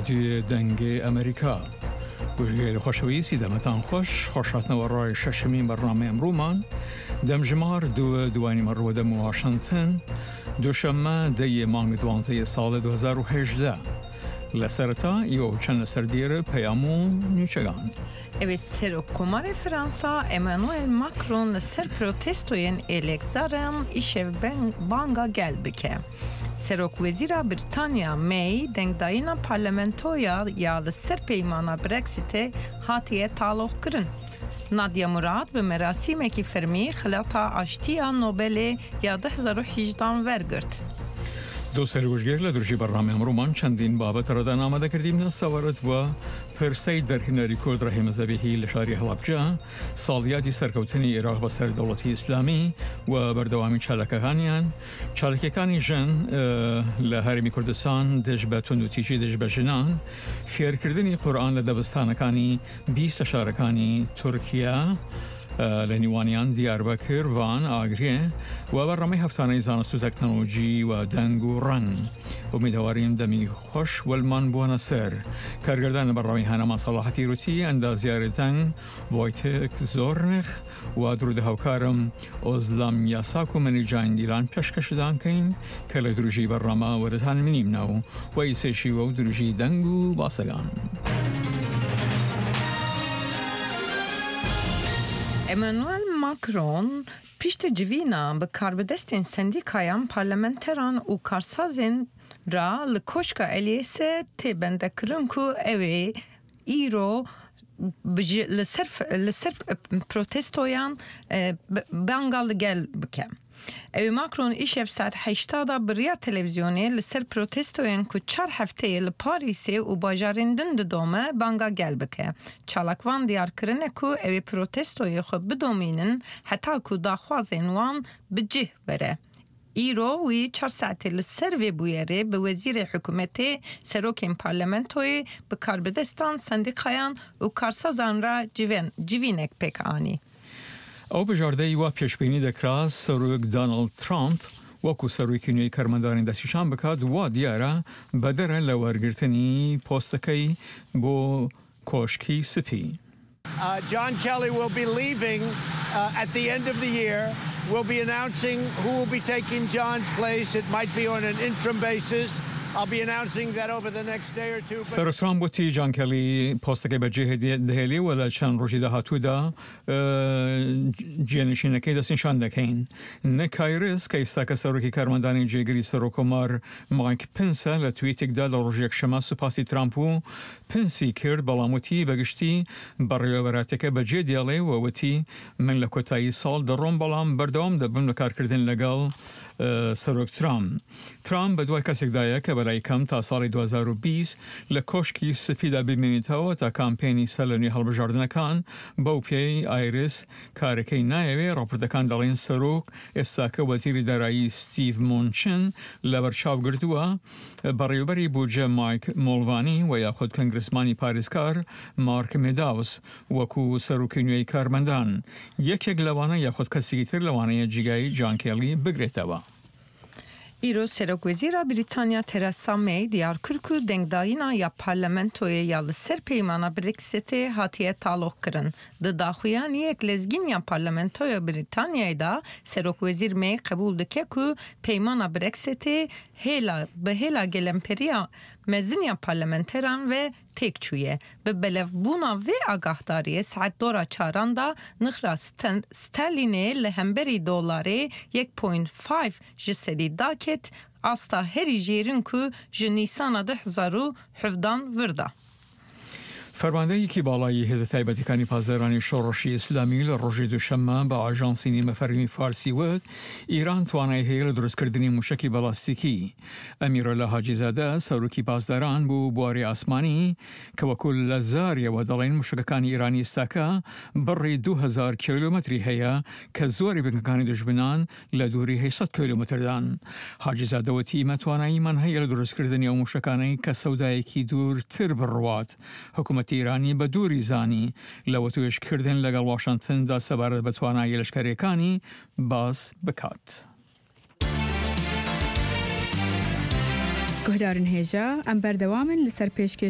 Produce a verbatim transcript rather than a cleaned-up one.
رادیوی دەنگی ئەمریکا گوژگەی خۆشەویستی دەمەتان خۆش خۆشهاتنەوە ڕۆی شەشەمین بەڕنامەی ئەمڕۆمان دەمژمار دووە دوانی مەڕوە دەم واشنگتن دووشەممە دەیە مانگ دوانزەیە ساڵە دو هەزار و هەژدە لە سەرەتا ئیوە و چەند لەسەر دیێرە پەیام و نیوچەکان. Ev Serokkomarê Fransa Emmanuel Macron li ser protestoyên êlekzaran îşev banga gel bike. Serokwezîra Britanya May dengdayîna parlamentoya ya li ser peymana Brexitê hatiye taloqkirin. Nadia Murad bi merasîmekî fermî xilata aştiya Nobelê ya du hezar û hejdan wergirt. دو سەرگوژگەر لە درژی بەڕنامەی ئەمڕۆمان چەندین بابەت ڕەدان ئامادەکردیم سەوارەت بە پرسەی دەرهێنەری کورد ڕەحیم زەبیحی لە شاری هەڵەبجە ساڵیاتی سەرکەوتنی عێراق بەسەر دەوڵەتی ئیسلامی و بەردەوامی چالەکەکانیان چالەکەکانی ژن لە هەرێمی کوردستان دژ بە توندوتیژی دژ بە ژنان فێرکردنی قورئان لە دەبستانەکانی بیست شارەکانی تورکیا لە نیوانیان دیاربەکر وان ئاگرێ و بەڕەمەی هەفتانەی زانست و تەکنۆلۆژی و دەنگ و ڕەنگ ئومیدواریم دەمی خۆش وەلمان بوونە سەر کارگەردانە بەڕەوەی هەنەما سەڵاح پیرۆتی ئەندازیارە دەنگ ڤۆیتێک زۆرنخ و درودە هاوکارم ئۆزلام یاساک و منیجان دیلان پێشکەشدان کەین کە لە دروژی بەڕەمە وەرەتان منیم ناو و ئیسێشی و دروژی دەنگ و باسەگان. Emmanuel Macron piştî civîna bi karbidestên sendîkayan parlamenteran û karsazên ra li koşka Elîse tê bendekirin ku ew ê îro li ser li ser protestoyan banga li gel bike. Ew Macron îşev saet heşta da biriya televizyonê li ser protestoyên ku çar hefteyê li Parîsê û bajarên din didome banga gel bike. Çalakvan diyarkirine ku ew ê protestoyê xwe bidomînin heta ku daxwazên wan bi cih were. Îro wî çar saetê li ser vê bûyerê bi wezîrê hikûmetê serokên parlamentoyê bi karbidestan sendîkayan û karsazan ra civînek pêk anî. ئەو بژاردەی وا پێشبینی دەکرا سەرۆک دانڵد ترامپ وەکو سەرۆکی نوێی کارمەندانی دەستیشان بکات وا دیارە بەدەرە لە وەرگرتنی پۆستەکەی بۆ کۆشکی سپی. Uh, John Kelly will be leaving uh, at the end of the year. We'll be announcing who will be taking John's place. It might be on an interim basis. I'll be announcing that over the next day or two. سەرۆک ترامپ وتی جان کەلی پۆستەکەی بەجێ دەهێڵی و لە چەند ڕۆژی داهاتوودا جێنشینەکەی دەستنیشان دەکەین. نیک کایرس کە ئێستا کە سەرۆکی کارمەندانی جێگیری سەرۆکۆمار مایک پنسە لە تویتێکدا لە ڕۆژ یەکشەمە سوپاسی ترامپ و پنسی کرد بەڵام وتی بەگشتی بەڕێوەبەراتەکە بەجێ دێڵێ و وتی من لە کۆتایی ساڵ دەڕۆم بەڵام بەردەوام دەبم لە کارکردن لەگەڵ سەرۆک ترامپ. ترامپ بە دوای کەسێکدایە کە بەلای کەم تا ساڵی دو هەزار و بیست لە کۆشکی سپیدا ببینیتەوە تا کامپێنی سەر لە نوێی هەڵبژاردنەکان بەو پێی ئایرس کارەکەی نایەوێ ڕاپۆرتەکان دەڵێن سەرۆک ئێستا کە وەزیری دارایی ستیڤ مونچن لە بەرچاو گرتووە بەڕێوەبەری بودجە مایک مۆڵڤانی و یاخود کۆنگرسمانی پارێزکار مارک مێداوس وەکو سەرۆکی نوێی کارمەندان یەکێک لەوانە یاخود کەسێکی تر لەوانەیە جیگای جان کێلی بگرێتەوە. îro Serokwezîra Britanya Theresa May diyar kir ku dengdayîna ya parlamentoyê ya li ser peymana Brexitê hatiye taloqkirin. Di daxuyaniyek lezgîn ya parlamentoya Britanyayê da Serokwezîr May qebûl dike ku peymana Brexitê hêla bi hêla gelemperiya mezin ya parlamenteran ve têk çûye. Bi belevbûna vê agahdariye saet dora çaran da nixra sterlînê li hemberî dolarê yek point pênc ji sedî daket asta herî jêrin ku ji nîsana du hezar û hevdan virda. فەرماندەیەکی باڵایی هێزە تایبەتیەکانی پاسدارانی شۆڕشی ئیسلامی لە ڕۆژی دووشەممە بە ئاژانسی نیمەفەرمی فارسی وت ئیران توانای هەیە لە دروستکردنی موشکی بەڵاستیکی. ئەمیرەلا حاجیزادە سەرۆکی پاسداران بوو بواری ئاسمانی کە وەکو لە زاریەوە دەڵێن موشکەکانی ئیرانی ئێستاکە بڕی دوو هەزار کیلۆمەتری هەیە کە زۆری بنکەکانی دژمنان لە دووری هەیسەد کیلۆمەتردان. حاجیزادە وتی ئێمە تواناییمان هەیە لە دروستکردنی ئەو موشکانەی کە سەودایەکی دوورتر بڕوات. حکوومەتی ایرانی بە دووری زانی لە وەتوێشکردن لەگەڵ واشنگتندا سەبارەت بە توانایی لەشکرەکانی باس بکات. گهدارن هێژە ئەم بەردەوامن لەسەر پێشکەش